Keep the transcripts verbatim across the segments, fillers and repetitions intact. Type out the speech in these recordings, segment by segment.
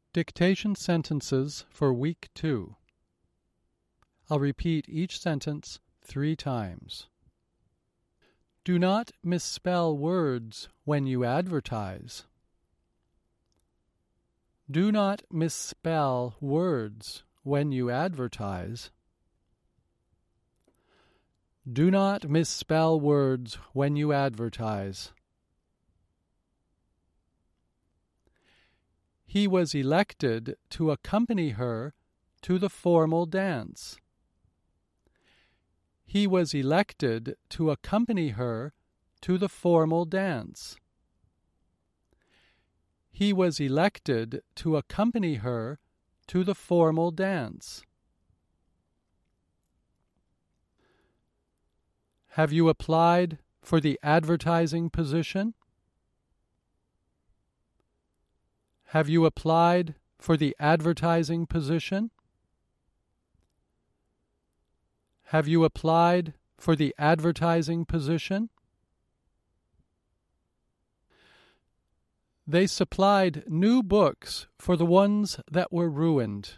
Dictation sentences for week two. I'll repeat each sentence three times. Do not misspell words when you advertise. Do not misspell words when you advertise. Do not misspell words when you advertise. He was elected to accompany her to the formal dance. He was elected to accompany her to the formal dance. He was elected to accompany her to the formal dance. Have you applied for the advertising position? Have you applied for the advertising position? Have you applied for the advertising position? They supplied new books for the ones that were ruined.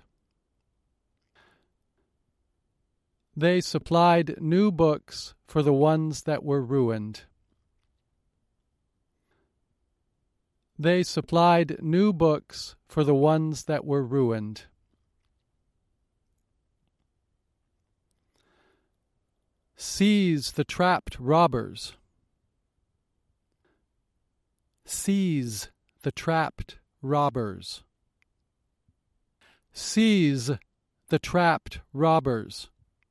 They supplied new books for the ones that were ruined. They supplied new books for the ones that were ruined. Seize the trapped robbers. Seize the trapped robbers. Seize the trapped robbers.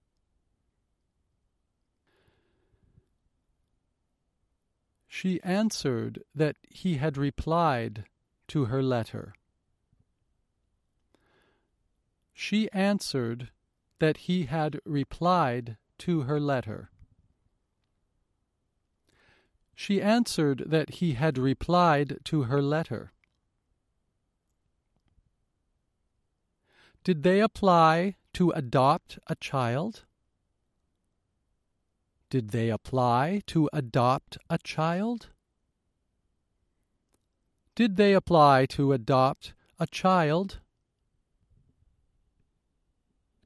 She answered that he had replied to her letter. She answered that he had replied to her letter. She answered that he had replied to her letter. Did they apply to adopt a child? Did they apply to adopt a child? Did they apply to adopt a child?